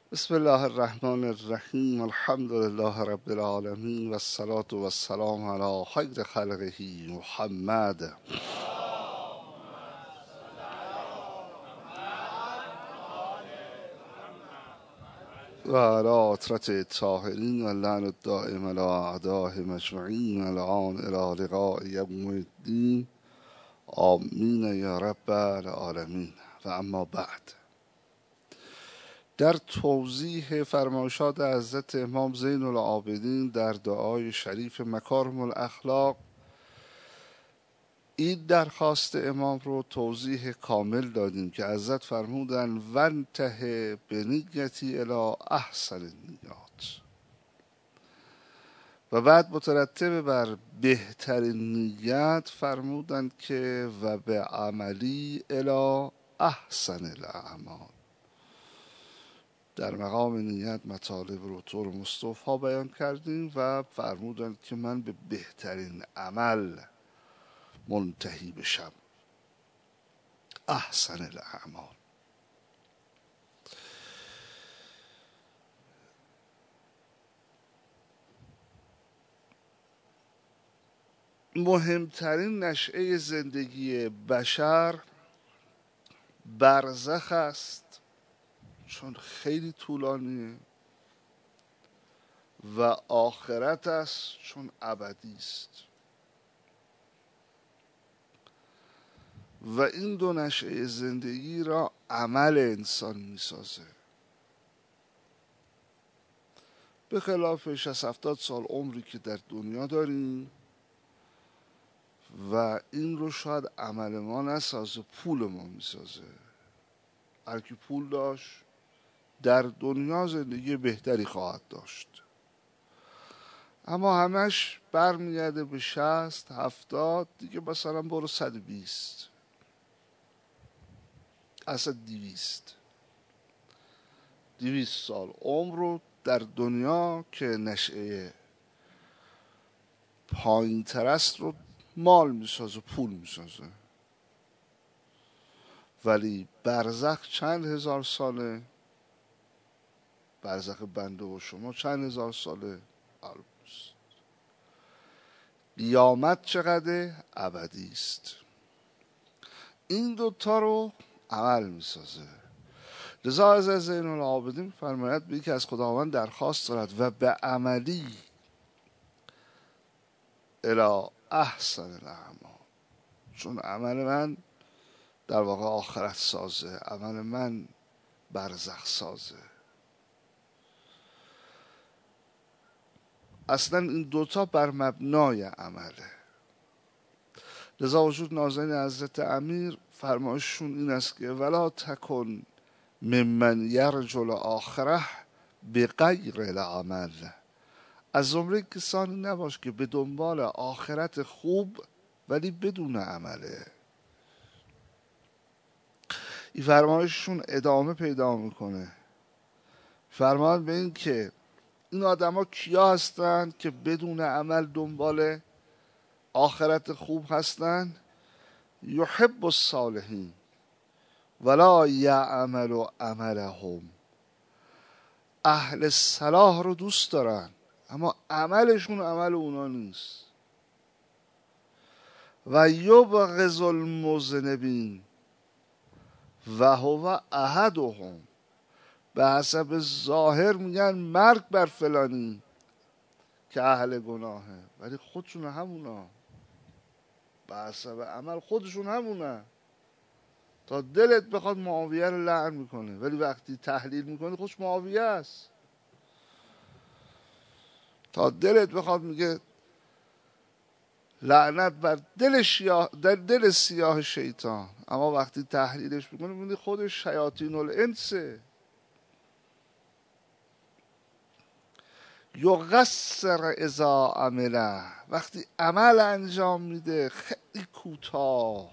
بسم الله الرحمن الرحیم. الحمد لله رب العالمین و الصلاة و السلام علی خیر خلقه محمد و علی عطرت الطاهرین و لعن الدائم علی اعدائهم اجمعین الان الی لقاء یوم الدین آمین یا رب العالمین. و اما بعد، در توضیح فرمایشات حضرت امام زین العابدین در دعای شریف مکارم الاخلاق، این درخواست امام رو توضیح کامل دادیم که حضرت فرمودن وانتهی به نیتی الی احسن النیات، و بعد مترتب بر بهترین نیت فرمودن که و به عملی الی احسن الاعمال. در مقام نیت مطالب رو طور مصطفی بیان کردیم و فرمودند که من به بهترین عمل منتهی بشم، احسن الاعمال. مهمترین نشأه زندگی بشر برزخ است، چون خیلی طولانیه، و آخرت است چون ابدی است. و این دو نشأه زندگی را عمل انسان میسازه. به خلاف 60-70 سال عمری که در دنیا داریم و این رو شاید عمل ما نسازه، پول ما میسازه. هر کی پول داشت در دنیا زندگی بهتری خواهد داشت، اما همش برمیگرده به 60-70 دیگه، مثلا برو 120 اصلا 200 سال عمر رو در دنیا که نشأه پایین تر است رو مال میسازه، پول میسازه. ولی برزخ چند هزار ساله؟ برزخ بنده و شما چند هزار ساله؟ قیامت چقدر؟ ابدی است. این دوتا رو عمل میسازه. لذا از زین العابدین فرماید به که از خداوند درخواست دارد و به عملی الی احسن الاعمال، چون عمل من در واقع آخرت سازه، عمل من برزخ سازه. اصلا این دوتا بر مبنای عمله. لذا وجود نازنین حضرت امیر فرمایششون این است که ولا تکن ممن یرجو الاخره بغیر العمل، از زمره کسانی نباش که به دنبال آخرت خوب ولی بدون عمله. این فرمایششون ادامه پیدا میکنه. فرمان به این که این آدم ها کیا هستند که بدون عمل دنبال آخرت خوب هستند؟ یحب الصالحین ولا یعمل عملهم، اهل صلاح رو دوست دارن اما عملشون عمل اونا نیست. و یبغض المذنبین و هو احدهم، به حسب ظاهر میگن مرگ بر فلانی که اهل گناهه، ولی خودشون همونا. به حسب عمل خودشون همونه. تا دلت بخواد معاویه رو لعن میکنه، ولی وقتی تحلیل میکنه خودش معاویه است. تا دلت بخواد میگه لعنت بر در دل سیاه شیطان، اما وقتی تحلیلش میکنه میبینی خودش شیاطین الانسه. یقصر اذا عمله، وقتی عمل انجام میده خیلی کوتاه،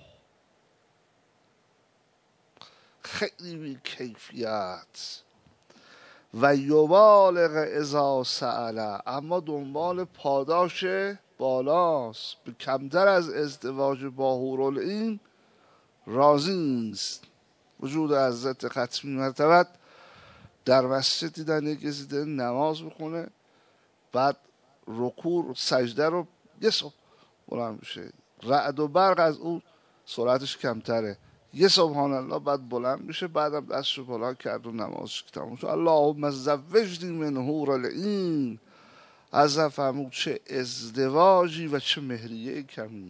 خیلی بی کیفیت. و یبالغ اذا سأله، اما دنبال پاداش بالاست، به کمتر از ازدواج با حورالعین راضی نیست. وجود حضرت ختمی مرتبت در مسجد دیدن یک کسی داره نماز میخونه، بعد رکوع سجده رو یه صبح بلند میشه، رعد و برق از اون سرعتش کمتره، یه سبحان الله بعد بلند میشه، بعدم دستشو بلند کرد و نمازش که تموم شد. اللهم زوجنی من حور العین. از فرمود چه ازدواجی و چه مهریه کمی،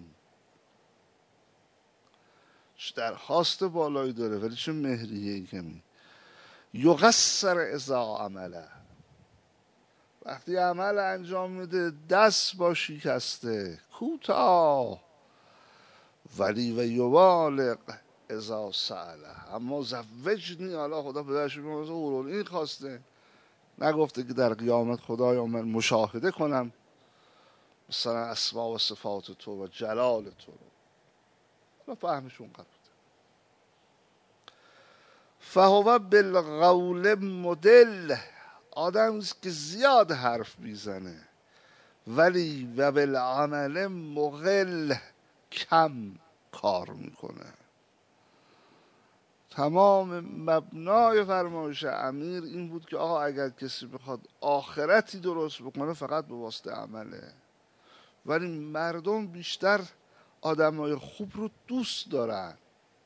چه درخواست بالایی داره ولی چه مهریه کمی. یقصر اذا عمله، وقتی عمل انجام میده دست با شکسته کوتاه، ولی و یبالغ اذا سأله. اما زوجنی، حالا خدا پدرش میگه این خواسته، نگفته که در قیامت خدایا من مشاهده کنم مثلا اسما و صفات تو و جلال تو رو، حالا فهمشون قبول. فهو بالقول مدل، آدم است که زیاد حرف میزنه، ولی و بالعمل مقل، کم کار میکنه. تمام مبنای فرمایش امیر این بود که آقا اگر کسی بخواد آخرتی درست بکنه فقط به واسطه عمله، ولی مردم بیشتر آدمای خوب رو دوست دارن،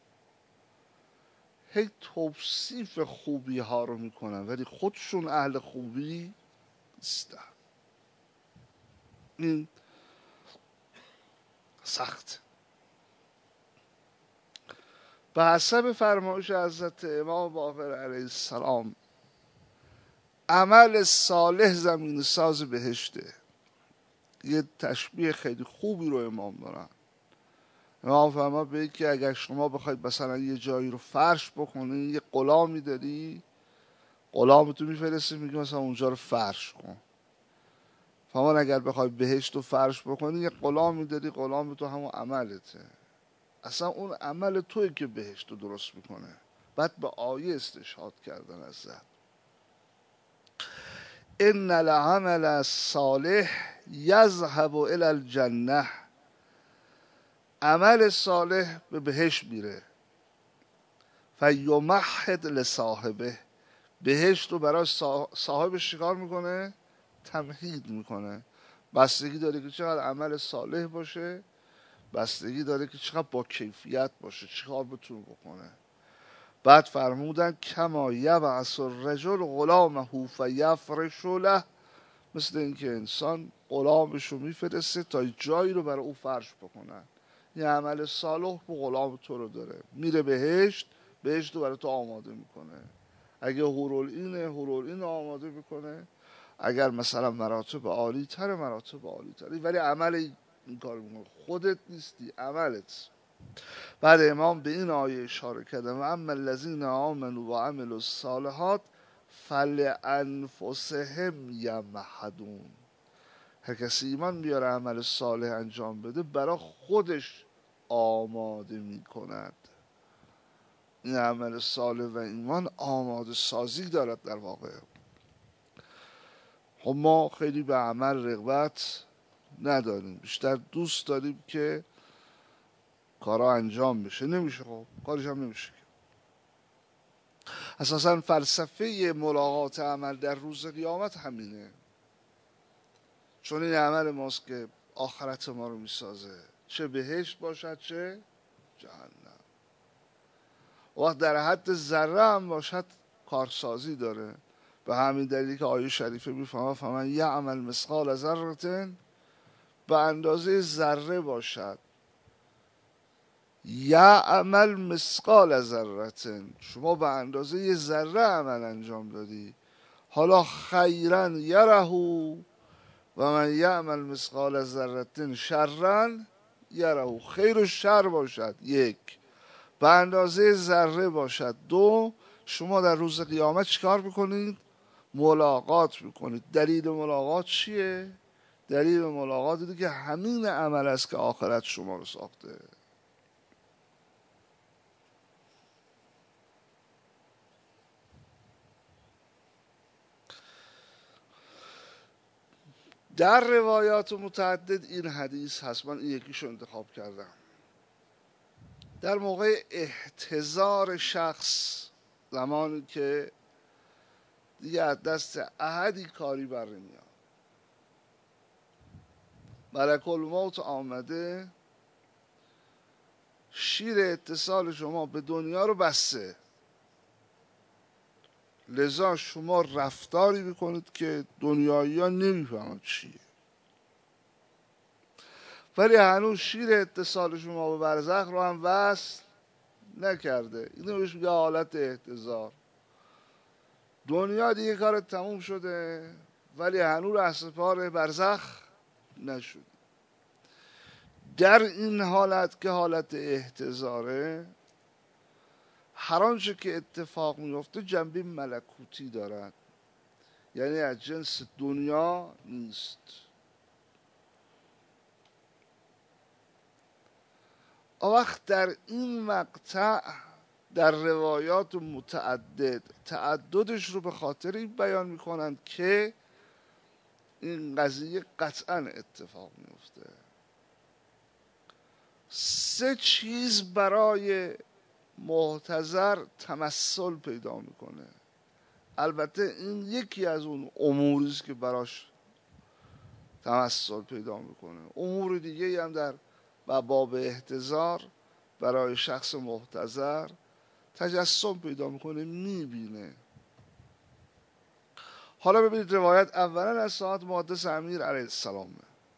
هی توصیف خوبی ها رو میکنن ولی خودشون اهل خوبی نیستن. این سخت. به حسب فرمایش حضرت امام باقر علیه السلام عمل صالح زمین ساز بهشته. یه تشبیه خیلی خوبی رو امام دارن. امام فرمود به که اگر شما بخواید مثلا یه جایی رو فرش بکنی، یه غلامی داری، غلامتو میفرستی میگه مثلا اونجا رو فرش کن. فرمان اگر بخوای بهشت رو فرش بکنی، یه غلامی داری، غلامتو همون عملته، اصلا اون عمل توی که بهشت رو درست میکنه. بعد به آیه استشهاد کردن از زد ان العمل الصالح یذهب الی الجنه، عمل صالح به بهشت میره، فیمهد لصاحبه، بهشت رو برای صاحبش چیکار میکنه؟ تمهید میکنه. بستگی داره که چقدر عمل صالح باشه، بستگی داره که چقدر با کیفیت باشه، چیکار بتونه بکنه. بعد فرمودن کما یبعث الرجل غلامه فیفرش له، مثل اینکه انسان غلامش رو میفرسته تا جایی رو برای او فرش بکنن. یه عمل صالح به غلام تو رو داره، میره بهشت، بهشت رو برای تو آماده میکنه. اگه هورالعین آماده میکنه، اگر مثلا مراتب عالی تر، مراتب عالی تری، ولی عمل این کار میکنه، خودت نیستی، عملت. بعد امام به این آیه اشاره کرده و اما الذین آمنوا و عملوا الصالحات فلانفسهم یمهدون، هر کسی ایمان بیاره عمل صالح انجام بده برای خودش آماده میکند. این عمل صالح و ایمان آماده سازی دارد در واقع. خب ما خیلی به عمل رغبت نداریم، بیشتر دوست داریم که کارا انجام بشه. نمیشه، خب کارش هم نمیشه. اساسا فلسفه ملاقات عمل در روز قیامت همینه، چون این عمل ماست که آخرت ما رو میسازه، چه بهشت باشد چه جهنم. وقت در حد ذره هم باشد کارسازی داره. به همین دلیل که آیه شریفه میفهمه فمن یعمل مثقال ذره، به اندازه ذره باشد، یعمل مثقال ذره، شما به اندازه یه ذره عمل انجام دادی، حالا خیرا یره و من یعمل مثقال ذره شرا یره، خیر و شر باشد یک، به اندازه ذره باشد دو، شما در روز قیامت چیکار میکنید؟ ملاقات میکنید. دلیل ملاقات چیه؟ دلیل ملاقات اینه که همین عمل است که آخرت شما رو ساخته. در روایات متعدد این حدیث هست، من این یکیشو انتخاب کردم. در موقع احتضار شخص، زمانی که دیگه از دست احدی کاری بر نمیاد. ملک الموت آمده، شیر اتصال شما به دنیا رو بسته، لذا شما رفتاری میکنید که دنیایی ها نمیفهمند چیه، ولی هنوز شیر اتصال شما به برزخ رو هم وصل نکرده. اینو بهش میگه حالت احتضار. دنیا دیگه کار تموم شده ولی هنوز رهسپار برزخ نشد. در این حالت که حالت احتضاره، هر آنچه که اتفاق میفته جنبه ملکوتی دارد، یعنی از جنس دنیا نیست. وقت در این مقطع در روایات متعدد تعددش رو به خاطر این بیان میکنند که این قضیه قطعا اتفاق میفته. 3 چیز برای محتضر تمثل پیدا میکنه. البته این یکی از اون اموری است که براش تمثل پیدا میکنه. امور دیگه هم در باب احتضار برای شخص محتضر تجسم پیدا میکنه، میبینه. حالا ببینید روایت اولا از ساعت مقدس امیر علیه السلام،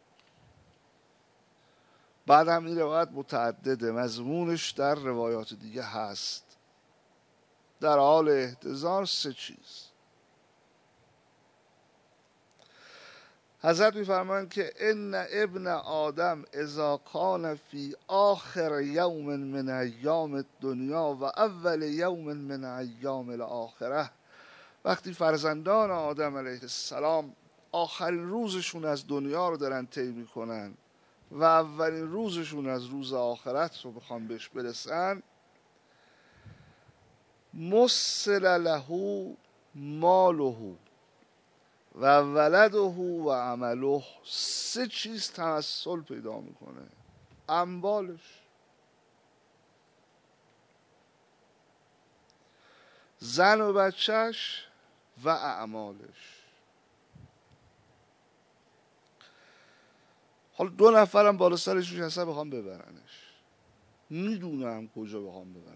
بعد هم این روایت متعدده، مضمونش در روایات دیگه هست. در حال احتضار 3 چیز. حضرت میفرمایند که ان ابن آدم اذا کان فی آخر یوم من ایام الدنیا و اول یوم من ایام الاخره، وقتی فرزندان آدم علیه السلام آخرین روزشون از دنیا رو دارن طی میکنن و اولین روزشون از روز آخرت رو بخوان بهش برسن، مسل له ماله و ولده و عمله. 3 چیز تمثل پیدا میکنه: اموالش، زن و بچهش و اعمالش. حالا 2 نفرم بالا سرش هستن بخوام ببرنش، میدونم کجا بخوام ببرنش.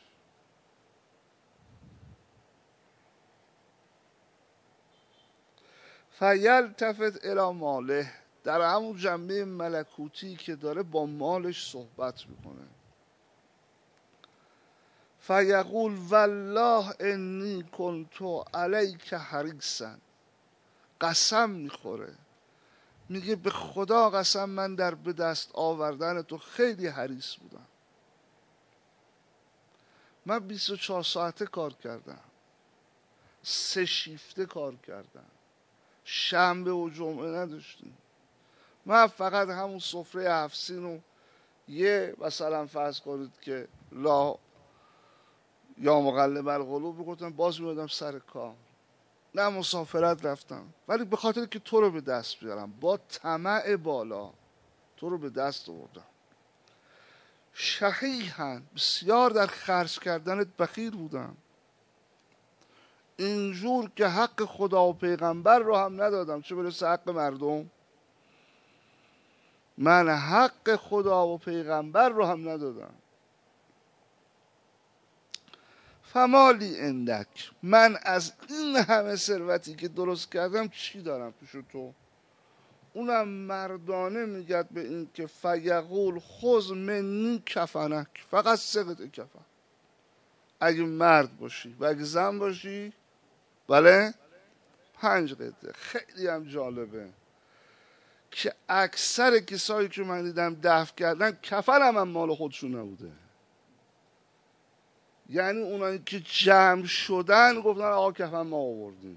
فیلتفت الی ماله، در همون جنبه ملکوتی که داره با مالش صحبت میکنه. فیقول والله انی کنت علیک حریصا، قسم میخوره، میگه به خدا قسم من در به دست آوردن تو خیلی حریص بودم. من 24 ساعته کار کردم، 3 شیفته کار کردم، شنبه و جمعه نداشتیم. من فقط همون سفره 7 سین و یه مثلا فرض کنید که لا یا مقلب القلوب بگفتم، باز میادم سر کار، نه مسافرت رفتم، ولی به خاطر که تو رو به دست بیارم، با طمع بالا تو رو به دست آوردم. شحیحاً، بسیار در خرج کردنت بخیل بودم، اینجور که حق خدا و پیغمبر رو هم ندادم، چه برسه حق مردم. من حق خدا و پیغمبر رو هم ندادم. فمالی اندک، من از این همه ثروتی که درست کردم چی دارم پیش تو؟ اونم مردانه میگد به این که فیقول خذ منی کفنک، فقط 3 قطعه کفن اگه مرد باشی، و اگه زن باشی بله 5 قطعه. خیلی هم جالبه که اکثر کسایی که من دیدم دفن کردن کفن هم مال خودشون نبوده. یعنی اونایی که جمع شدن گفتن آقا کفن ما آوردیم.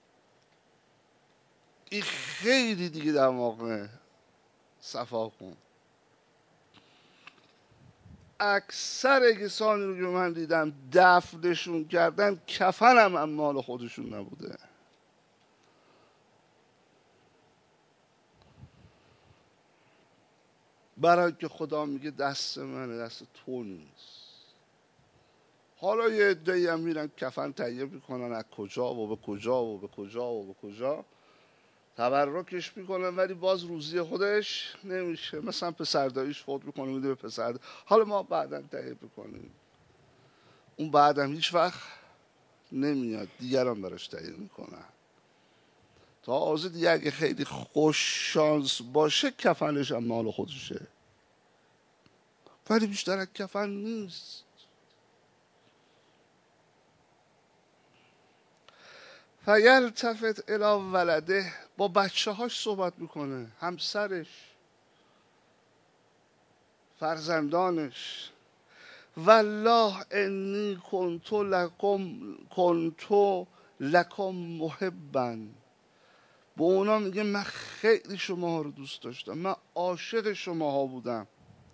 این خیلی دیگه در واقع صفا کن. اکثر کسانی رو که من دیدم دفنشون کردن کفن هم مال خودشون نبوده. برای که خدا میگه دست منه، دست تو نیست. حالا یه عده‌ای هم میرن کفن تهیه میکنن، از کجا و به کجا و به کجا و به کجا تبرکش میکنن، ولی باز روزی خودش نمیشه. مثلا پسرداییش فوت میکنه، میده به پسر، حالا ما بعدا تهیه میکنیم. اون بعدم هیچ وقت نمیاد، دیگران براش تهیه میکنن. تازه دیگه اگه خیلی خوش شانس باشه کفنش هم مال خودشه، ولی بیشتر از کفن نیست. فیلتفت الی ولده، با بچه هاش صحبت میکنه، همسرش، فرزندانش. والله انی کنتو لکم محبا، به اونا میگه من خیلی شما ها رو دوست داشتم، من عاشق شما ها بودم.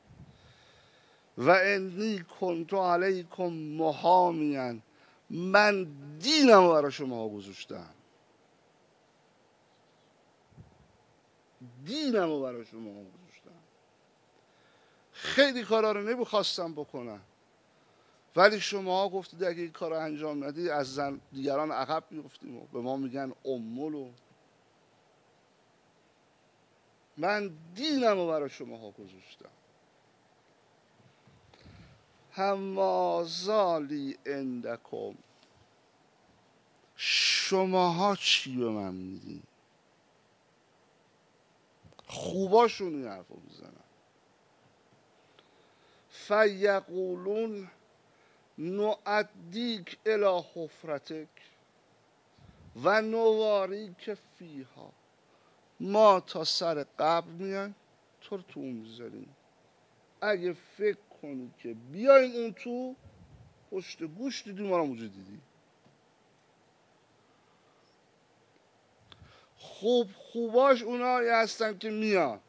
و انی کنتو علیکم محامیا، من دینم رو برای شما ها گذاشتم، دینم رو برای شما ها گذاشتم. خیلی کارا رو نمیخواستم بکنم، ولی شما ها گفتید اگه این کار رو انجام ندی از زن دیگران عقب میفتیم و به ما میگن امولو. من دینم رو برای شما ها گذاشتم. همازالی اندکم، شماها چی به من میدین؟ خوباشون این حرف رو میزنن. فیقولون نعدیک الی حفرتک و نواریک فیها، ما تا سر قبر میان تو رو تو اون میذاریم، اگه فکر کنی که بیایم اون تو، پشت گوش دیدی ما رو اونجا دیدی. خوباش اونایی هستن که میان،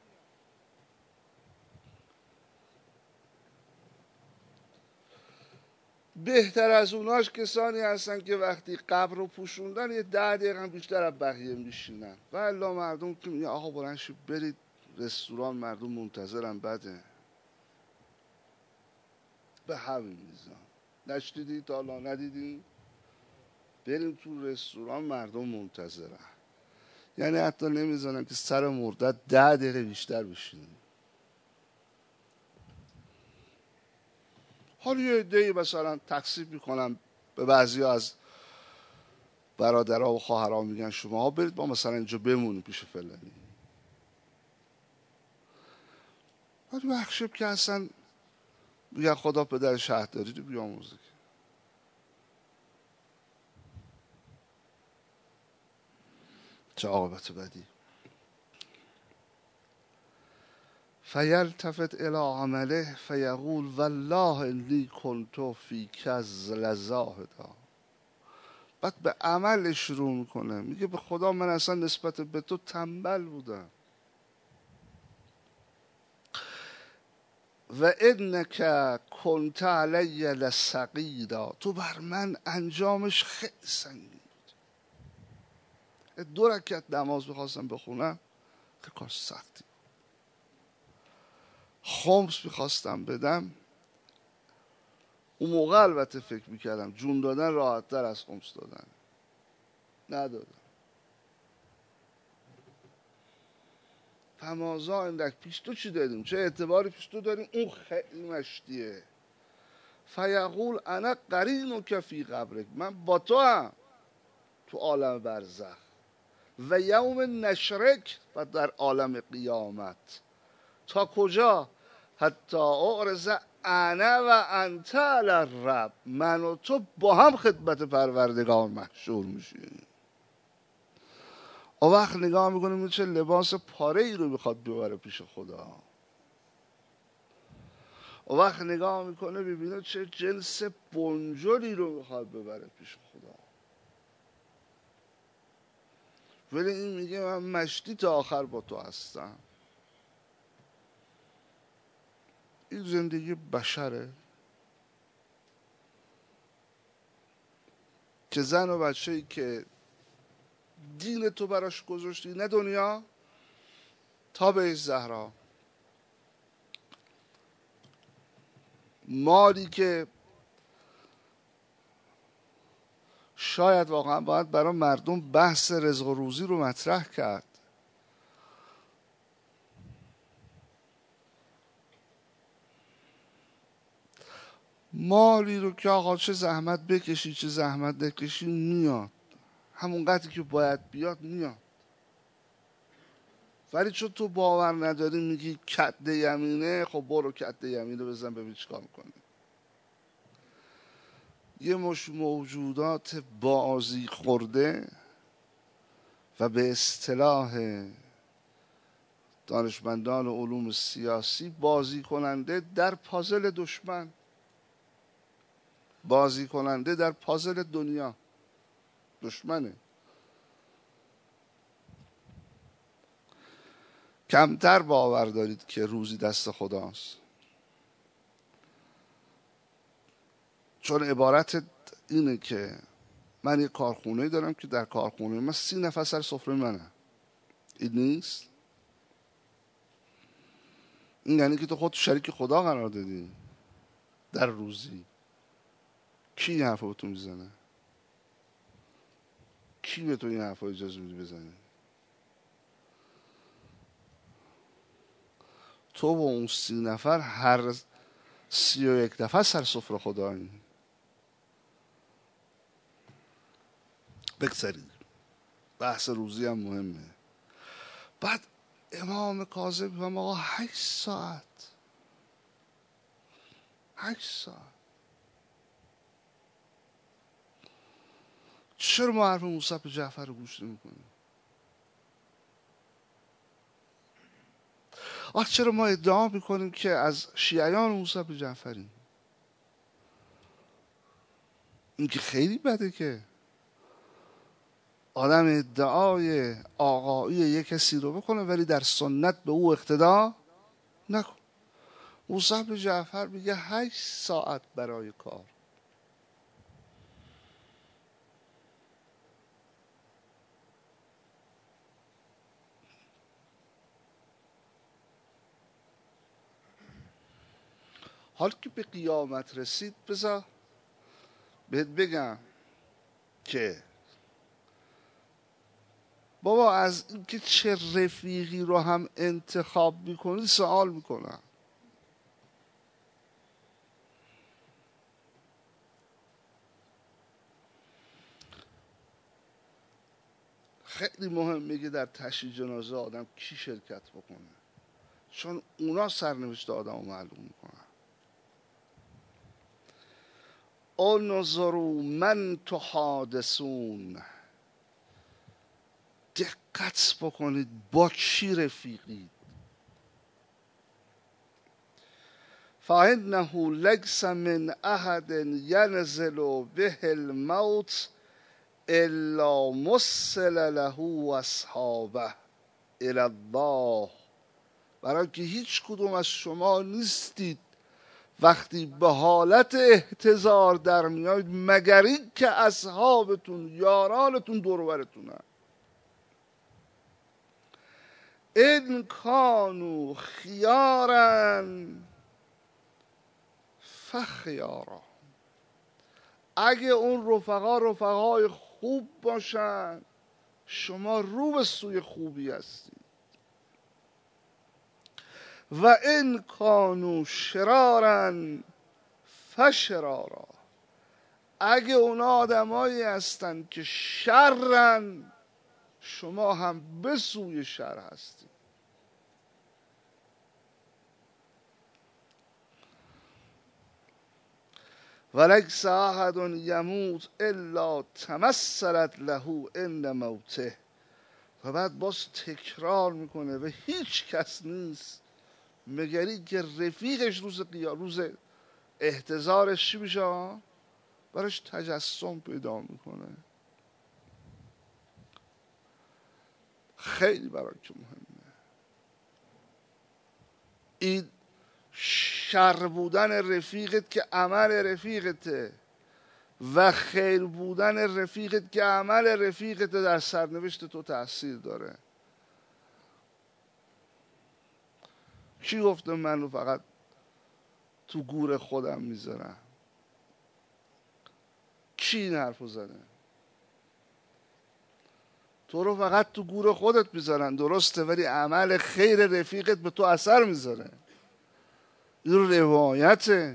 بهتر از اوناش کسانی هستن که وقتی قبر رو پوشوندن یه 10 دقیقه بیشتر از بقیه میشینن. و الا مردم که میگن آقا بلند شید برید رستوران، مردم منتظرن، بده به همین میزان. نشدیدی تا حالا؟ ندیدی؟ بریم تو رستوران مردم منتظرن، یعنی حتی نمیزنن که سر مردت 10 دقیقه بیشتر بشینیم. حالا یه عده‌ای مثلا تقسیم میکنم به بعضی از برادرها و خواهرها، میگن شما ها برید ما مثلا اینجا بمونیم پیش فلانی. ولی بخشب که اصلا میگن خدا پدر شهرداری رو بیاموزه. چه عاقبت بدی. فیلتفت الی عمله فیقول والله انی کنت فیک لزاهدا، بعد به عمل شروع میکنه، میگه به خدا من اصلا نسبت به تو تنبل بودم. و انک کنت علی لثقیلا، تو بر من انجامش خیلی سنگین. 2 رکعت نماز میخواستم بخونم، که کار سختی. خمس میخواستم بدم، اون موقع البته فکر میکردم جون دادن راحت تر از خمس دادن، ندادم. فمازا اندک، پیش تو چی داریم؟ چه اعتباری پیش تو داریم؟ اون خیلی مشتیه. فیقول انا قرینک فی قبرک، من با تو هم تو عالم برزخ، و یوم نشرک، و در عالم قیامت. تا کجا؟ حتی اعرض انا و انت علی الرب، من و تو با هم خدمت پروردگار محشور میشیم. اون وقت نگاه میکنیم چه لباس پاره ای رو میخواد ببره پیش خدا. اون وقت نگاه میکنه ببینه چه جنس بنجلی رو میخواد ببره پیش خدا. ولی این میگه من مشتی تا آخر با تو هستم. این زندگی بشره که زن و بچه‌ای که دین تو براش گذاشتی، نه دنیا تا به زهرا، مالی که شاید واقعا باید برای مردم بحث رزق و روزی رو مطرح کرد. مالی رو که آقا چه زحمت بکشی چه زحمت نکشی میاد، همون قدری که باید بیاد میاد. ولی چون تو باور نداری میگی کد یمینه، خب برو کد یمینه بزن ببین چیکار میکنی. یه مش موجودات بازی خورده و به اصطلاح دانشمندان علوم سیاسی بازی کننده در پازل دشمن، بازی کننده در پازل دنیا. دشمنه. کمتر باور دارید که روزی دست خداست، چون عبارت اینه که من یه کارخونه دارم که در کارخونه من 30 نفر سر سفره منه. این نیست. این یعنی که تو خود شریک خدا قرار دادی در روزی. کی این حرف رو تو میزنه؟ کی به تو این حرف رو اجازه میدی بزنی؟ تو و اون 30 نفر هر 31 نفر سر سفره خدایی. بگذارید، بحث روزی هم مهمه. بعد امام کاظم میگه آقا 8 ساعت 8 ساعت چرا ما حرف موسی بن جعفر رو گوش نمی‌کنیم؟ چرا ما ادعا میکنیم که از شیعیان موسی بن جعفریم؟ این که خیلی بده که آدم ادعای آقایی یک کسی رو بکنه ولی در سنت به او اقتدا نکن. موسی بن جعفر میگه 8 ساعت برای کار. حال که به قیامت رسید بذار بهت بگم که بابا از اینکه چه رفیقی رو هم انتخاب میکنی سوال میکنم. خیلی مهمه که در تشییع جنازه آدم کی شرکت بکنه، چون اونا سرنوشت آدم رو معلوم میکنن. انظروا من تحادثون، دقت بکنید با کی رفیقید. فانه لیس من احد ینزل به الموت الا مسل له و اصحابه الی الله. برای که هیچ کدوم از شما نیستید وقتی به حالت احتضار در میاید مگر این که اصحابتون یارانتون دور و برتونن. ان کانوا خیارا فخیارا، اگه اون رفقای خوب باشن شما رو به سوی خوبی هستید. و ان کانوا شرارا فشرارا، اگه اونا آدمایی هستن که شرن شما هم به سوی شر هستید. ولیس احد یموت الا تمثلت له عند موته. و بعد باز تکرار میکنه و هیچ کس نیست مگری که رفیقش روز احتضارش چی میشه؟ براش تجسم پیدا میکنه. خیلی برای که مهمه این شر بودن رفیقت که عمل رفیقته و خیر بودن رفیقت که عمل رفیقت در سرنوشت تو تأثیر داره. کی گفته من رو فقط تو گور خودم میذارم؟ کی این حرفو زده؟ تو رو فقط تو گور خودت میذارن، درسته، ولی عمل خیر رفیقت به تو اثر میذاره. این روایته.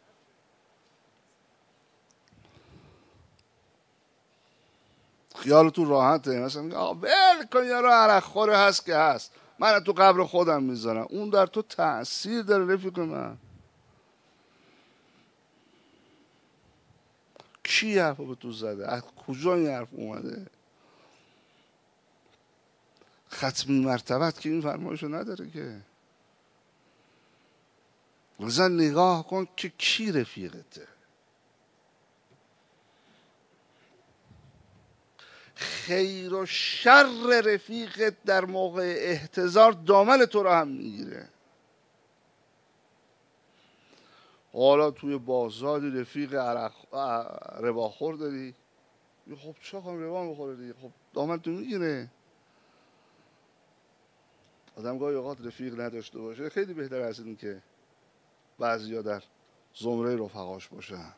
خیالتون راحته، مثلا میگه ول کن یارو عرق خوره هست که هست، من تو قبر خودم میذارم. اون در تو تأثیر داره رفیق من. کی حرف به تو زده؟ از کجا این حرف اومده؟ ختمی مرتبت که این فرمایشو نداره که. مثلا نگاه کن که کی رفیقته. خیر و شر رفیقت در موقع احتضار دامن تو رو هم میگیره. حالا توی بازاری رفیق رباخور داری، خب چه کنم ربا میخوره دیگه، خب دامن تو میگیره. آدم گاهی اوقات رفیق نداشته باشه خیلی بهتر از این که بعضیا در زمره رفقاش باشن.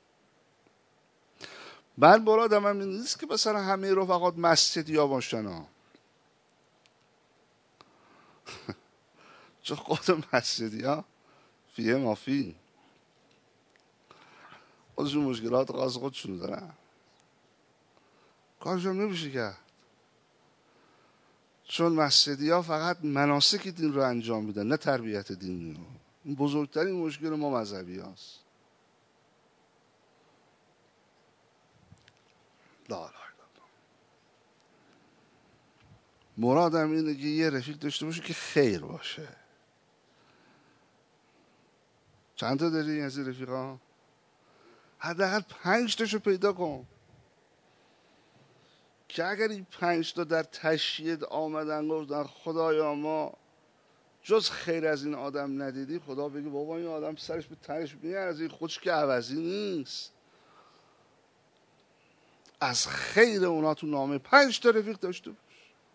من مرادم هم این نیست که مثلا همه رفقات مسجدی ها باشن ها. چون خود مسجدی ها فیه مافی خودشون مشکلات خاص خودشون دارن، کارشون نمیشه کرد. چون مسجدی ها فقط مناسک دین رو انجام میدن، نه تربیت دینی رو. این بزرگترین مشکل ما مذهبی هاست. لا. مرادم اینه که یه رفیق داشته باشه که خیر باشه. چند تا داری از این رفیقا؟ حداقل 5 تاشو پیدا کن که اگر این 5 تا در تشییع آمدن گفتن خدایا ما جز خیر از این آدم ندیدی، خدا بگه بابا این آدم سرش به تنش میارزه، خودش که عوضی نیست. از خیر اونا تو نامه 5 تا رفیق داشته باش.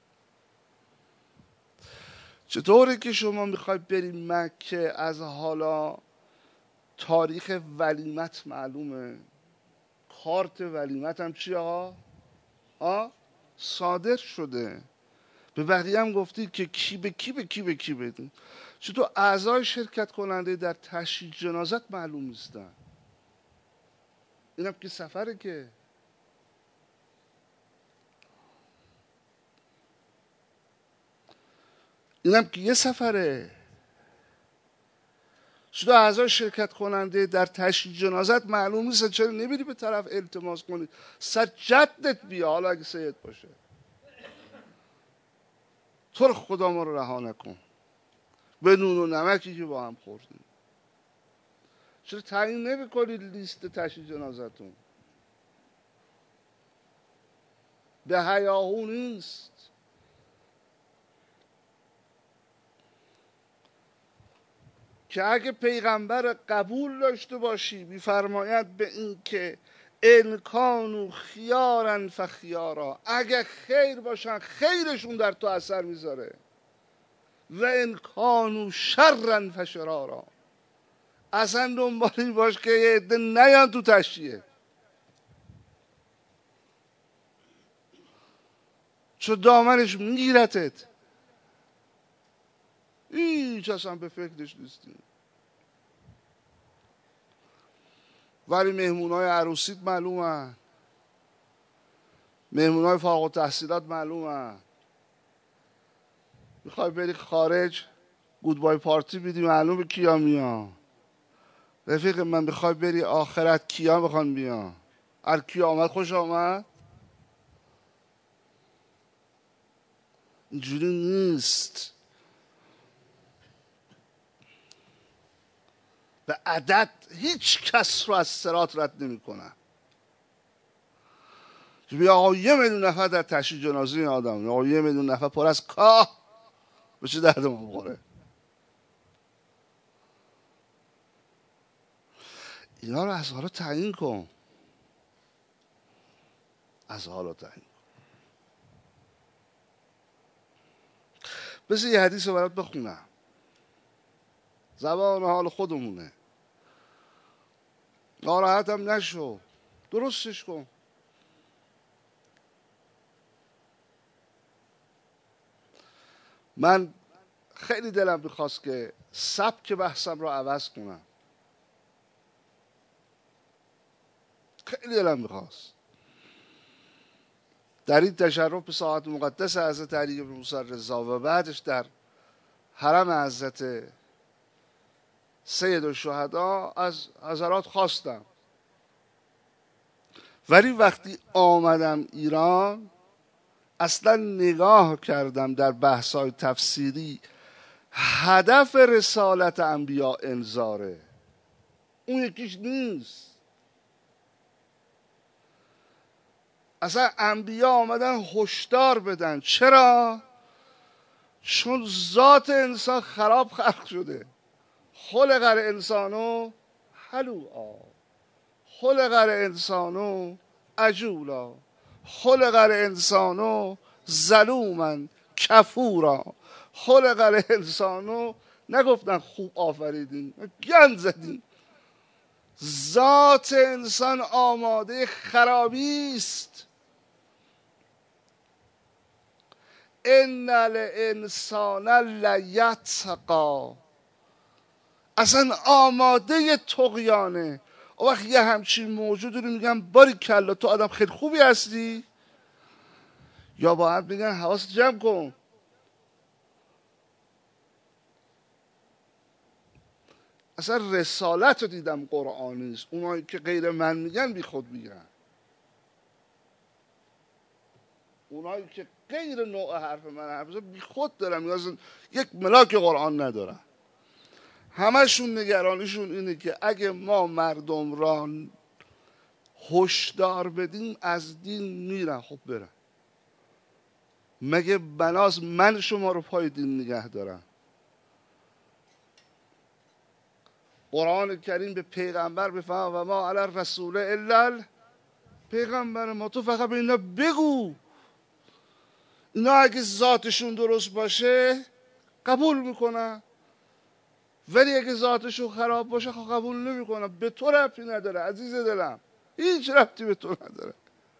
چطوره که شما میخوای بری مکه، از حالا تاریخ ولیمت معلومه، کارت ولیمت هم چیه ها؟ صادر شده. به بقیه هم گفتی که کی به کی بدین. چطور اعضای شرکت کننده در تشییع جنازت معلوم نیستن؟ اینم که سفره، که اینم که یه سفره. چطور اعضای شرکت کننده در تشییع جنازت معلوم نیست؟ چرا نمیری به طرف التماس کنی سر جدت بیا، حالا اگه سید باشه؟ تو رو خدا ما رو رها نکن به نون و نمکی که با هم خوردیم. چرا تعیین نمی کنید لیست تشییع جنازتون؟ به هیاهو نیست. که اگه پیغمبر قبول داشته باشی میفرماید به این که ان کانوا خیارا فخیارا، اگه خیر باشن خیرشون در تو اثر میذاره، و ان کانوا شرا فشرارا، اصلا دنبالی باش که یه عده نیان تو تشییع، چون دامنش میگیرتت. هیچ اصلا به فکرش نیستیم. ولی مهمونای عروسیت معلومن، مهمونای فارغ التحصیلات معلومن. میخوای بری خارج گودبای پارتی بیدی، معلومه کیا میان. رفیق من میخوای بری آخرت، کیا میخوان بیان؟ هر کی آمد خوش آمد. اینجوری نیست. به عدد هیچ کس رو از صراط رد نمی کنن. بیا آقا 1,000,000 نفر در تشییع جنازه این آدم، آقا 1,000,000 نفر پر از کاه، به چه درد ما بخوره؟ اینا رو از حالا تعیین کن. از حالا تعیین کن. بذار یه حدیث رو برات بخونم، زبان حال خودمونه. ناراحت هم نشو، درستش کن. من خیلی دلم میخواست که سبک بحثم رو عوض کنم، خیلی دلم میخواست. در این تشرف به ساعت مقدس حضرت علی بن موسی رضا و بعدش در حرم حضرت سید الشهدا از حضرات خواستم، ولی وقتی آمدم ایران اصلا نگاه کردم در بحث‌های تفسیری، هدف رسالت انبیا انذاره، اون یکیش نیست. اصلا انبیا آمدن هشدار بدن. چرا؟ چون ذات انسان خراب خلق شده. خلق الانسان هلوعا، خلق الانسان عجولا، خلق الانسان ظلوما کفورا. خلق الانسان نگفتن خوب آفریدین، گند زدین. ذات انسان آماده خرابی است. ان الانسان لیطغی، اصلا آماده طغیانه. و وقتی یه همچین موجودی رو میگن باریکلا تو آدم خیلی خوبی هستی، یا باید میگن حواست جمع کن. اصلا رسالت رو دیدم قرآنی است. اونایی که غیر من میگن بی خود میگن. اونایی که غیر نوع حرف من حرف بزن بی خود دارن میگن، یک ملاک قرآن ندارن. همشون نگرانیشون اینه که اگه ما مردم را هشدار بدیم از دین میرن. خب برن، مگه بناس من شما رو پای دین نگه دارم؟ قرآن کریم به پیغمبر بفهم و ما علی الرسول الا پیغمبر ما، تو فقط به اینا بگو. اینا اگه ذاتشون درست باشه قبول میکنن، ولی اگه ذاتشون خراب باشه خب قبول نمیکنن. به تو ربطی نداره عزیز دلم، هیچ ربطی به تو نداره.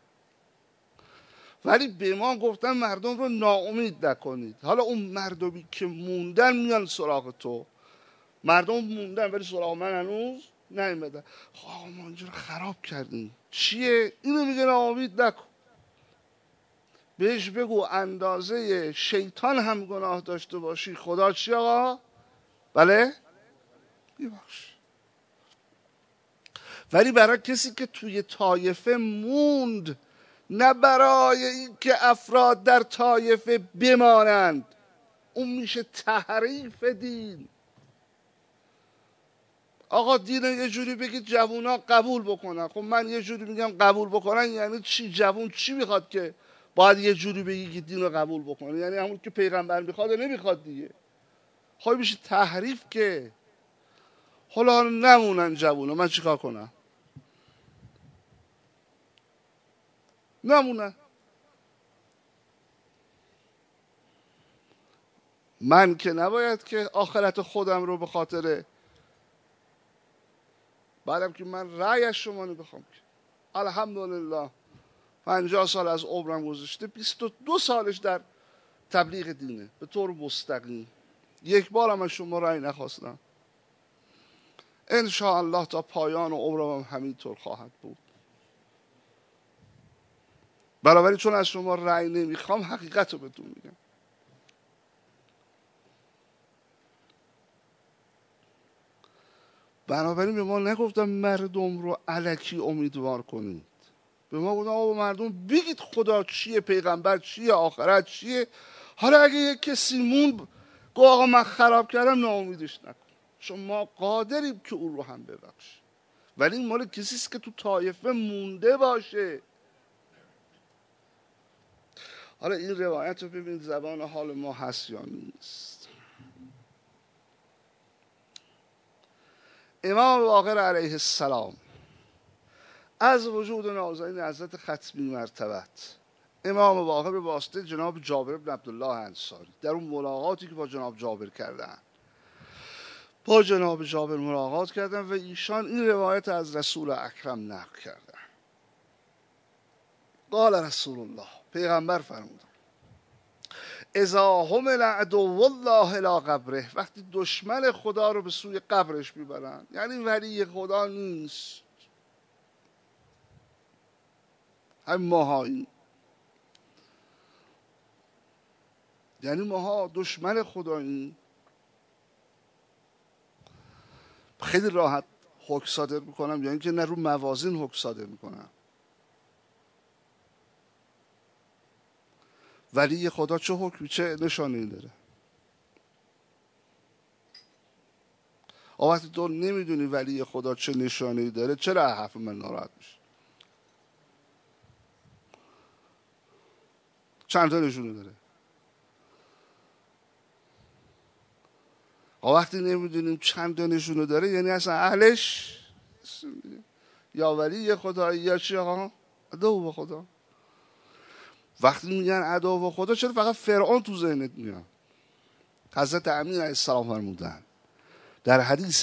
ولی به ما گفتن مردم رو ناامید نکنید. حالا اون مردمی که موندن میان سراغ تو. مردم موندن ولی سراغ من هنوز نیومدن. خب آقا ما اینجا رو خراب کردیم، چیه؟ اینو میگه ناامید نکن. بهش بگو اندازه شیطان هم گناه داشته باشی خدا چی آقا؟ بله؟ بیبخش. ولی برای کسی که توی طایفه موند، نه برای اینکه افراد در طایفه بمانند، اون میشه تحریف دین. آقا دین یه جوری بگید جوونا قبول بکنن. خب من یه جوری میگم قبول بکنن یعنی چی؟ جوون چی میخواد که باید یه جوری بگی که دین رو قبول بکنه؟ یعنی همون که پیغمبر میخواد نمیخواد دیگه. خب میشه تحریف که. حالا نمونن جوونا، من چیکار کنم؟ نمونن. من که نباید که آخرت خودم رو به خاطر بعدم که من رأی از شما نمیخوام که الحمدلله 50 سال از عمرم گذشته، 22 سالش در تبلیغ دینه به طور مستقیم. یک بار هم از شما رأی نخواستم. ان شاء الله تا پایان عمرم هم همینطور خواهد بود. بنابراین چون از شما رأی نمیخوام حقیقت رو بهتون میگم. بنابراین به ما نگفتم مردم رو الکی امیدوار کنید. به ما گفتم آقا مردم بگید خدا چیه، پیغمبر چیه، آخرت چیه. حالا اگه یک کسی مون گو آقا من خراب کردم، ناامیدش نکن، چون ما قادریم که اون رو هم ببخشیم. ولی این مال کسیست که تو طایفه مونده باشه. حالا این روایت رو ببینید زبان حال ما هست یا نیست. امام باقر علیه السلام از وجود نازنین حضرت ختمی مرتبت امام باقر به واسطه جناب جابر بن عبدالله انصاری در اون ملاقاتی که با جناب جابر کردن، با جناب جابر ملاقات کردن و ایشان این روایت از رسول اکرم نقل کردن. قال رسول الله، پیغمبر فرمودن اذا حمل عدو الله الی قبره، وقتی دشمن خدا رو به سوی قبرش میبرن، یعنی ولی خدا نیست. همین ماهایی، یعنی ماها دشمن خداییم. خیلی راحت حکم صادر میکنم، یا اینکه نه رو موازین حکم صادر میکنم. ولی خدا چه حکمی، چه نشانه‌ای داره؟ وقتی تو نمیدونی ولی خدا چه نشانه‌ای داره، چرا حرف من ناراحت میشه؟ چند تا نشونه داره؟ وقتی نمیدونیم چند تا نشونه داره، یعنی اصلا اهلش یا ولی خدا یا چی؟ عدو خدا. وقتی میگن عدو خدا، چرا فقط فرعون تو ذهنت میاد؟ حضرت امین علیه السلام فرمودن در حدیث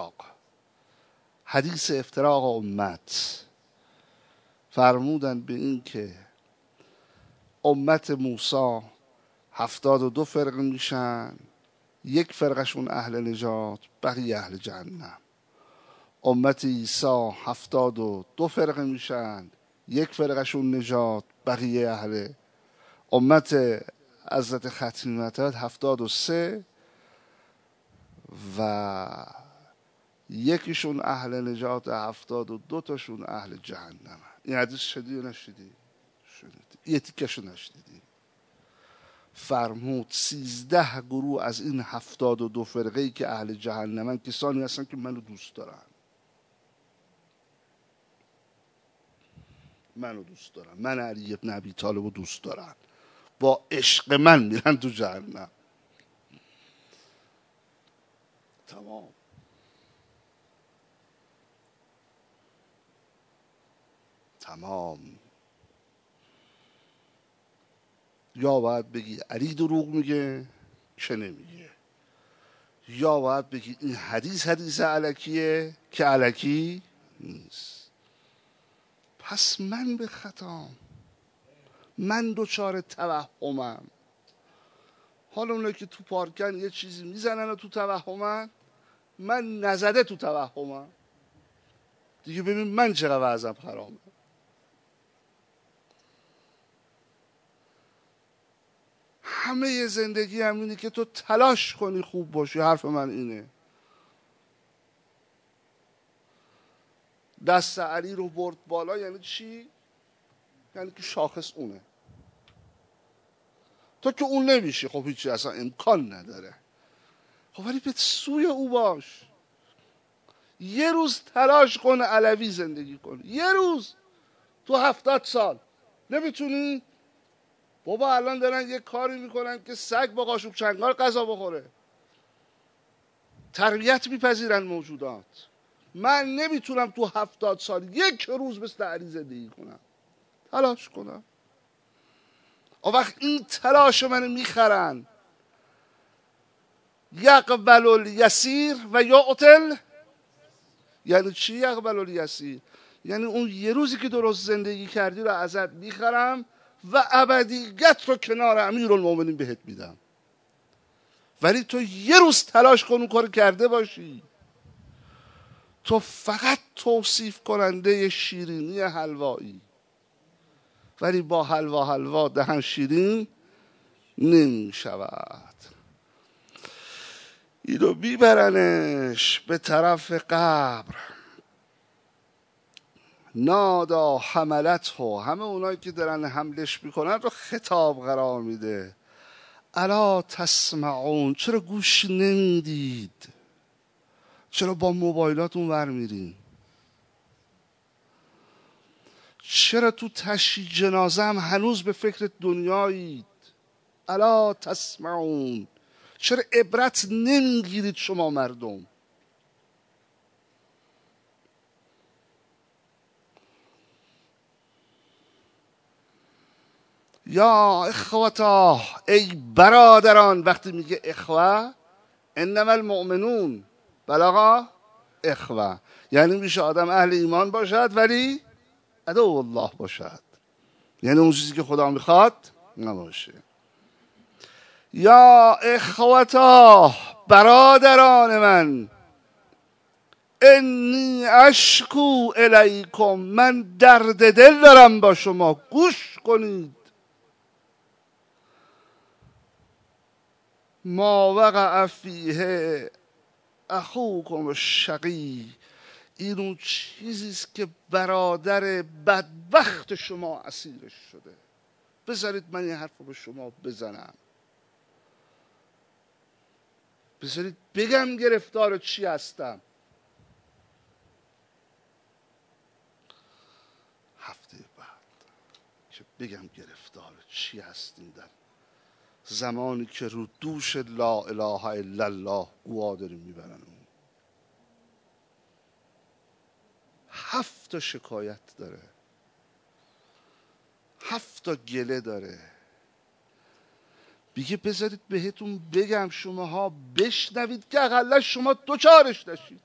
افتراق امت، فرمودن به این که امت موسی 72 فرقه میشن، یک فرقشون اهل نجات، بقیه اهل جهنم. امت عیسی 72 فرقه میشن، یک فرقشون نجات، بقیه اهل. امت حضرت ختمی متحد 73 و یکیشون اهل نجات، 72 تاشون اهل جهنم. این حدیث شدی یا نشدی؟ شدید. یه تیکشو نشدیدی. فرمود 13 گروه از این 72 فرقه‌ای که اهل جهنمن، کسانی هستن که منو دوست دارن. من علی ابن ابی طالب رو دوست دارن، با عشق من میرن تو جهنم. تمام. یا باید بگی علی دروغ میگه که نمیگه، یا باید بگی این حدیث الکیه که الکی نیست. پس من به خطام، من دوچار توهمم. حالا اونایی که تو پارکن یه چیزی میزنن و تو توهمن، من نزده تو توهمم دیگه. ببین من چقدر وضعم خرابه. همه زندگی هم اینه که تو تلاش کنی خوب باشی. حرف من اینه. دست علی رو برد بالا یعنی چی؟ یعنی که شاخص اونه. تو که اون نمیشی، خب هیچی، اصلا امکان نداره. خب ولی به سوی او باش. یه روز تلاش کن علوی زندگی کن. یه روز تو 70 سال نمیتونی؟ بابا الان دارن یه کاری میکنن که سگ با قاشق چنگال غذا بخوره. تربیت میپذیرن موجودات. من نمیتونم تو 70 سال یک روز مثل علی زندگی کنم. تلاش کنم. وقت این تلاش منو میخرن. یقبل الیسیر و یعطل. یعنی چی یقبل الیسیر؟ یعنی اون یه روزی که درست زندگی کردی رو ازت میخرم و ابدیت رو کنار امیرالمومنین بهت میدم. ولی تو یه روز تلاش کن اون کار کرده باشی. تو فقط توصیف کننده شیرینی حلوایی، ولی با حلوا دهن شیرین نمی شود. اینو بیبرنش به طرف قبر. نادا حملت ها، همه اونایی که دارن حملش میکنن رو خطاب قرار میده. الا تسمعون، چرا گوش نمیدید؟ چرا با موبایلاتون ور میرین؟ چرا تو تشییع جنازه هم هنوز به فکر دنیایید؟ الا تسمعون، چرا عبرت نمیگیرید شما مردم؟ یا اخوتا، ای برادران. وقتی میگه اخوه، انما المؤمنون، بلاغا اخوه، یعنی میشه آدم اهل ایمان باشد ولی عدو الله باشد. یعنی اون چیزی که خدا میخواد نباشه. یا اخوتا برادران من، انی اشکو الیکم، من درد دل دارم با شما، گوش کنید. ما وقع فیه اخوکم الشقی، این اون چیزیست که برادر بدبخت شما اسیرش شده. بذارید من این حرف رو به شما بزنم، بذارید بگم گرفتار چی هستم. هفته بعد که بگم گرفتار چی هستیم، در زمانی که رو دوش لا اله الا الله گوا داریم میبرن. 7 شکایت داره، 7 گله داره. بگه بذارید بهتون بگم شماها بشنوید که اقلا شما دوچارش داشتید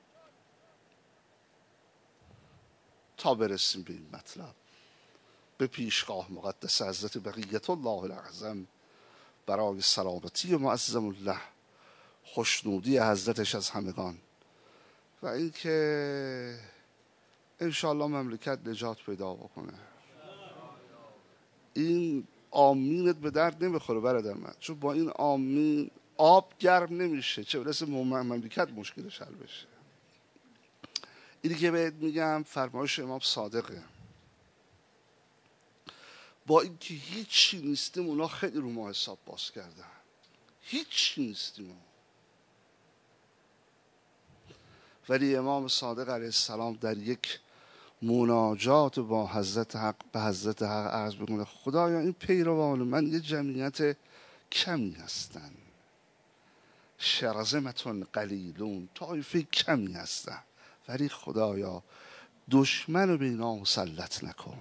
تا برسیم به این مطلب. به پیشگاه مقدس حضرت بقیت الله الاعظم برای سلامتی معظم الله، خوشنودی حضرتش از همگان، و اینکه انشاءالله مملکت نجات پیدا بکنه. این آمینت به درد نمیخوره برادر من، چون با این آمین آب گرم نمیشه، چه برسه مملکت مشکلش حل بشه. اینی که بهت میگم فرمایش امام صادقه. با اینکه هیچی نیستیم اونا خیلی رو ما حساب باز کردن، هیچی نیستیم، ولی امام صادق علیه السلام در یک مناجات با حضرت حق به حضرت حق عرض بکنه خدایا این پیروان من یه جمعیت کمی هستن، شرذمتون قلیلون، طایفه کمی هستن، ولی خدایا دشمن رو به اینا مسلط نکن.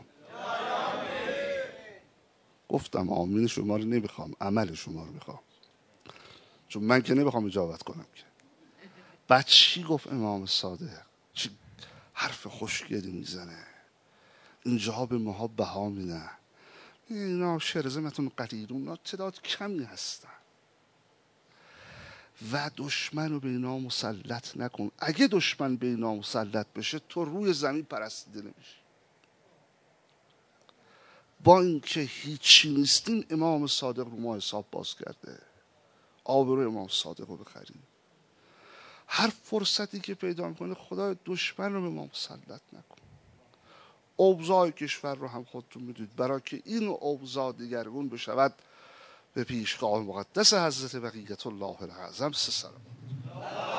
گفتم آمین شما رو نمیخوام، عمل شما رو میخوام، چون من که نمیخوام اجابت کنم که. بعد چی گفت امام صادق؟ چی حرف خوشگلی میزنه، اینجاها به ماها بها میدن، اینا شرذمتون قلیلون، اینا تعداد کمی هستن و دشمن رو به اینا مسلط نکن. اگه دشمن به اینا مسلط بشه تو روی زمین پرستیده نمیشی. با اینکه هیچی نیستین امام صادق رو ما حساب باز کرده. آبروی امام صادق رو بخریم. هر فرصتی که پیدا میکنه خدا دشمن رو به ما مسلط نکن. اوضاع کشور رو هم خودتون میدونید، برای که این اوضاع دیگرگون بشود به پیشگاه مقدس حضرت بقیت الله الاعظم سلام.